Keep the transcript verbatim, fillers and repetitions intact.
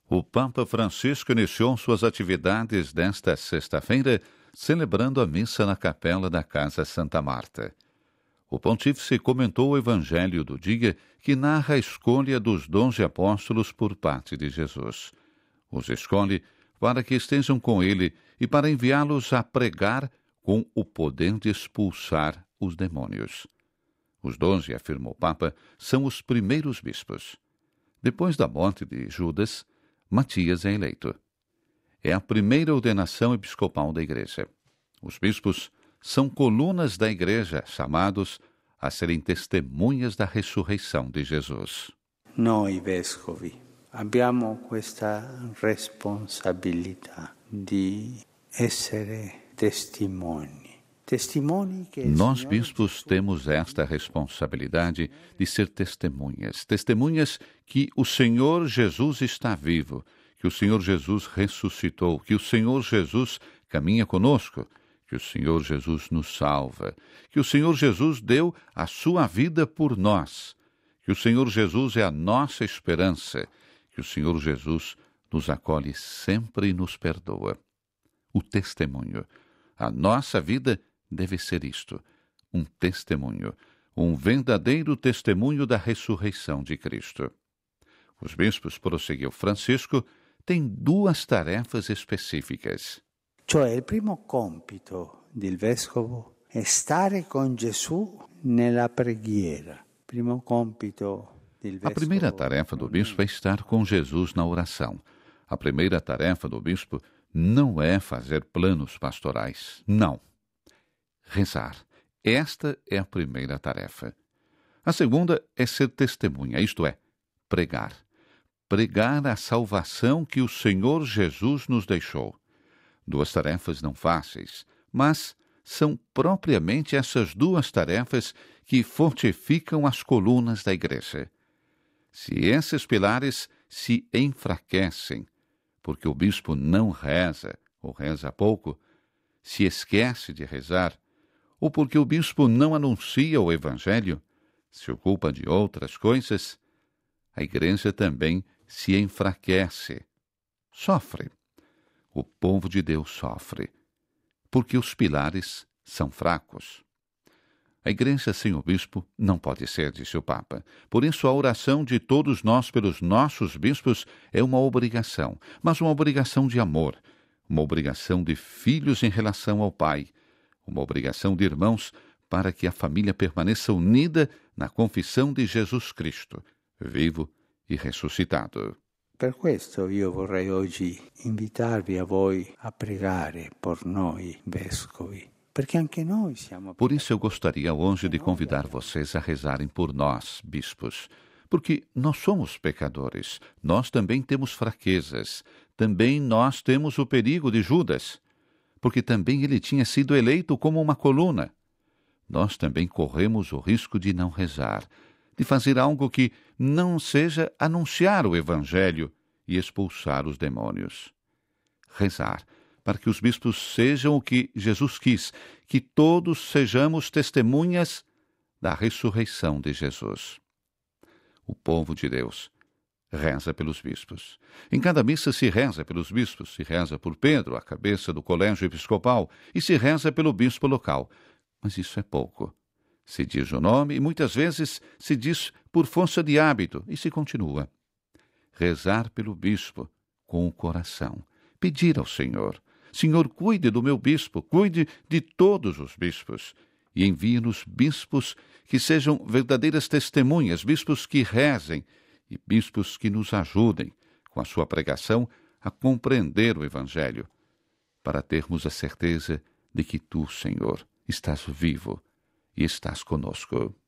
O Papa Francisco iniciou suas atividades desta sexta-feira, celebrando a missa na capela da Casa Santa Marta. O pontífice comentou o evangelho do dia, que narra a escolha dos doze apóstolos por parte de Jesus. Os escolhe para que estejam com ele e para enviá-los a pregar com o poder de expulsar os demônios. Os doze, afirmou o Papa, são os primeiros bispos. Depois da morte de Judas, Matias é eleito. É a primeira ordenação episcopal da Igreja. Os bispos são colunas da Igreja, chamados a serem testemunhas da ressurreição de Jesus. Noi vescovi abbiamo questa responsabilità di essere testimoni. Nós, bispos, temos esta responsabilidade de ser testemunhas. Testemunhas que o Senhor Jesus está vivo, que o Senhor Jesus ressuscitou, que o Senhor Jesus caminha conosco, que o Senhor Jesus nos salva, que o Senhor Jesus deu a sua vida por nós, que o Senhor Jesus é a nossa esperança, que o Senhor Jesus nos acolhe sempre e nos perdoa. O testemunho. A nossa vida deve ser isto, um testemunho, um verdadeiro testemunho da ressurreição de Cristo. Os bispos, prosseguiu Francisco, têm duas tarefas específicas. Cioè, il primo compito del vescovo è stare con Gesù nella preghiera. Primo compito del vescovo. A primeira tarefa do bispo é estar com Jesus na oração. A primeira tarefa do bispo não é fazer planos pastorais, não. Rezar. Esta é a primeira tarefa. A segunda é ser testemunha, isto é, pregar. Pregar a salvação que o Senhor Jesus nos deixou. Duas tarefas não fáceis, mas são propriamente essas duas tarefas que fortificam as colunas da Igreja. Se esses pilares se enfraquecem, porque o bispo não reza, ou reza pouco, se esquece de rezar, ou porque o bispo não anuncia o Evangelho, se ocupa de outras coisas, a Igreja também se enfraquece, sofre. O povo de Deus sofre, porque os pilares são fracos. A Igreja sem o bispo não pode ser, disse o Papa. Por isso a oração de todos nós pelos nossos bispos é uma obrigação, mas uma obrigação de amor, uma obrigação de filhos em relação ao Pai, uma obrigação de irmãos para que a família permaneça unida na confissão de Jesus Cristo, vivo e ressuscitado. Per questo io vorrei oggi invitarvi a voi a pregare por noi vescovi, perché anche noi siamo. Por isso eu gostaria hoje de convidar vocês a rezarem por nós, bispos, porque nós somos pecadores, nós também temos fraquezas, também nós temos o perigo de Judas, porque também ele tinha sido eleito como uma coluna. Nós também corremos o risco de não rezar, de fazer algo que não seja anunciar o Evangelho e expulsar os demônios. Rezar, para que os bispos sejam o que Jesus quis, que todos sejamos testemunhas da ressurreição de Jesus. O povo de Deus reza pelos bispos. Em cada missa se reza pelos bispos, se reza por Pedro, a cabeça do colégio episcopal, e se reza pelo bispo local. Mas isso é pouco. Se diz o nome e muitas vezes se diz por força de hábito e se continua. Rezar pelo bispo com o coração. Pedir ao Senhor: Senhor, cuide do meu bispo, cuide de todos os bispos e envie-nos bispos que sejam verdadeiras testemunhas, bispos que rezem e bispos que nos ajudem, com a sua pregação, a compreender o Evangelho, para termos a certeza de que tu, Senhor, estás vivo e estás conosco.